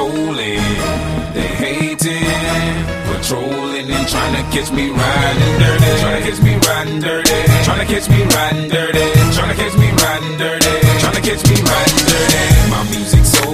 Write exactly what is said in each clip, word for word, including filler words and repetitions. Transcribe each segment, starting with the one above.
rolling, they hating, patrolling and trying to catch me riding dirty, trying to catch me riding dirty, trying to catch me riding dirty, trying to catch me riding dirty, trying to catch me riding dirty. My music so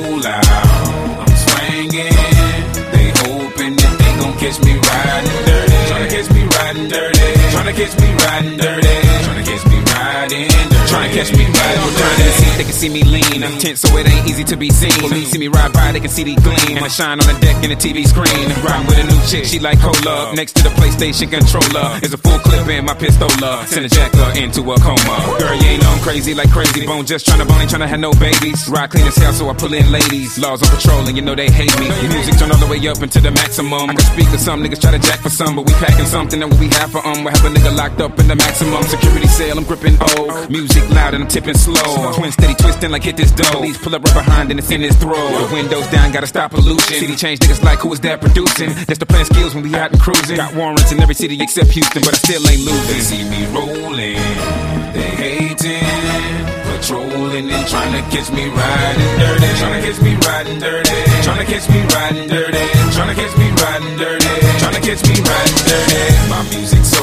loud, I'm swinging, they hoping that they gon' catch me riding dirty, trying to catch me riding dirty, trying to catch me riding dirty, trying to catch me riding dirty, trying to catch me riding dirty. They can see me lean, I'm tense so it ain't easy to be seen. Police see me ride by, they can see the gleam, and I shine on the deck in the T V screen. Riding with a new chick, she like cola. Next to the PlayStation controller is a full clip in my pistola. Send a jacker into a coma. Girl, you ain't know I'm crazy like Crazy Bone, just tryna bone, ain't tryna have no babies. Ride clean as hell, so I pull in ladies. Laws on patrol, and you know they hate me. Music turn all the way up into the maximum. I can speak to some niggas, try to jack for some, but we packing something that we have for um. We have a nigga locked up in the maximum security cell. I'm gripping O, music loud and I'm tipping slow. Twin steady twisting like hit this dough. Police pull up right behind and it's in his throat. The windows down, gotta stop pollution. City change niggas like who is that producing? That's the plan skills when we out and cruising. Got warrants in every city except Houston, but I still ain't losing. They see me rolling, they hating, patrolling and trying to catch me riding dirty, trying to catch me riding dirty, trying to catch me riding dirty, trying to catch me riding dirty, trying to catch me riding dirty. My music so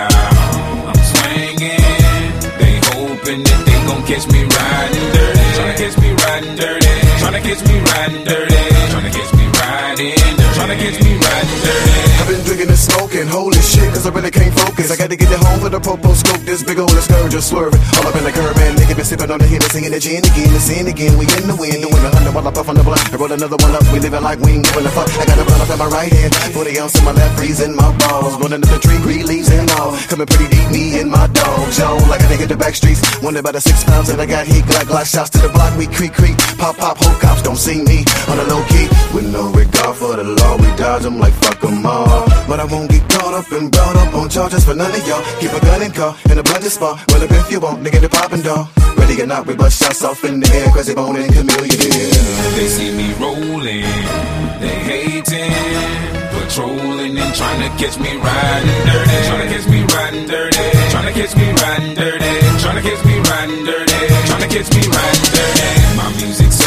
loud, I'm swinging, they hoping that they gon' catch me riding dirty, trying to catch me riding dirty, trying to catch me riding dirty, trying to catch me riding dirty, trying to catch me riding dirty. I've been drinking and smoking, holy shit, cause I really can't focus. I gotta get it home with a popo scope, this big old scourge just swerving. All up in the curb, and nigga been sipping on the Hennessy and the gin again, the sin again. We in the wind, doing a hundred while I puff on the blunt. I roll another one up, we living like we ain't giving a fuck. I got a blunt up in my right hand, forty ounce in my left, freezing my balls. Running up the tree, green leaves and all. Coming pretty deep, me and my dogs, yo. Like I hit the back streets, wonder about the six pounds that I got heat. Glock, glock, shots to the block, we creak, creak. Pop, pop, whole cops don't see me on the low key. With no regard for the law, we dodge them like fuck them all. But I won't get caught up and brought up on charges for none of y'all. Keep a gun in car and a blunt spot. Well, if you want, nigga, the poppin' dog. Ready or not, we bust shots off in the air. Crazy Bone and Chameleon, yeah. They see me rolling, they hating, patrolling and trying to catch me riding dirty, trying to catch me riding dirty, trying to catch me riding dirty, trying to catch me riding dirty, trying to catch me riding dirty. My music so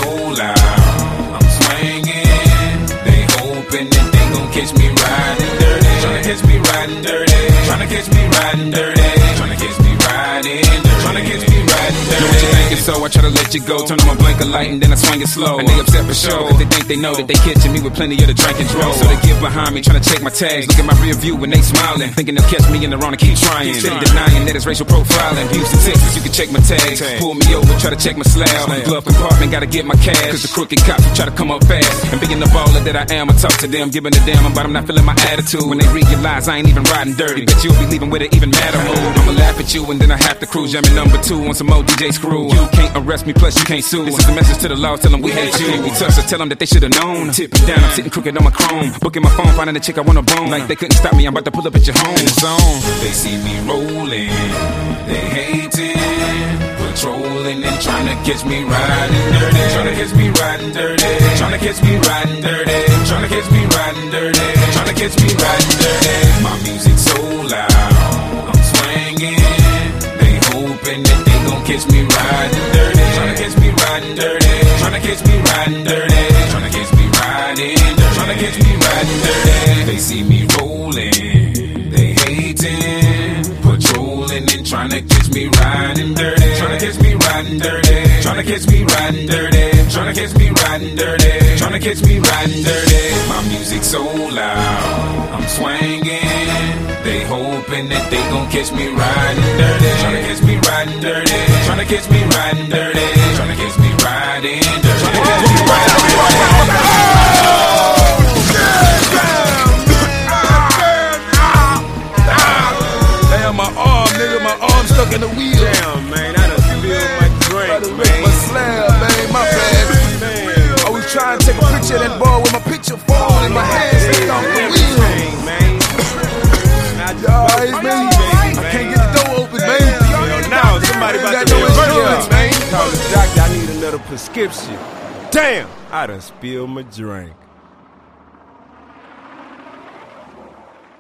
loud, I'm swinging, they hoping that they gon' catch me riding dirty, trying to catch me riding dirty, trying to catch me riding dirty, trying to catch me riding dirty, trying to catch me riding dirty. Know what you thinking, so I try to let you go. Turn on my blinker light and then I swing it slow. And they upset for sure, cause they think they know that they catching me with plenty of the drink and draw. So they get behind me, trying to check my tags. Look at my rear view when they smiling, thinking they'll catch me in the wrong and keep trying. Steady denying that it's racial profiling. Houston, Texas, you can check my tags. Pull me over, try to check my slab. Glove compartment, gotta get my cash. Cause the crooked cops try to come up fast. And being the baller that I am, I talk to them, giving a damn about I'm not feeling my attitude. When they realize I ain't even riding dirty, bet you'll be leaving with an even madder mood. I'ma laugh at you and then I have to cruise. Jamming number two on some more D J screw. You can't arrest me, plus you can't sue. This is the message to the law, tell them we hate you. We touch her, tell them that they should've known. Tip it down, I'm sitting crooked on my chrome. Booking my phone, finding a chick I wanna bone. Like they couldn't stop me, I'm about to pull up at your home. In the zone. They see me rolling, they hating, patrolling and trying to catch me riding dirty, trying to catch me riding dirty, trying to catch me riding dirty, trying to catch me riding dirty, trying to catch me riding dirty. My music so loud, I'm swinging, they hoping that they gon' catch me riding dirty, trying to catch me riding dirty, trying to catch me riding dirty, trying to catch me riding dirty, trying to catch me riding dirty. They see me rolling, they hating, patrolling and trying to catch me riding dirty, trying to catch me riding dirty, trying to catch me riding dirty, trying to catch me riding dirty, trying to catch me riding dirty. My music so loud, I'm swinging, they hoping that they gon' catch me riding dirty, trying to catch me riding dirty, trying to catch me riding dirty, trying to catch me riding dirty, trying to catch me riding dirty. My arm, nigga, my arm stuck in the wheel. Damn, man, I done spilled my drink, man. My slab, man, my bad. Man. I was trying to take a picture of that ball with my picture phone in my hand, stuck off the wheel. Y'all, man, I can't get the door open, man. Yo, now somebody about to be insurance, man. Call the doctor, I need another prescription. Damn, I done spilled my drink.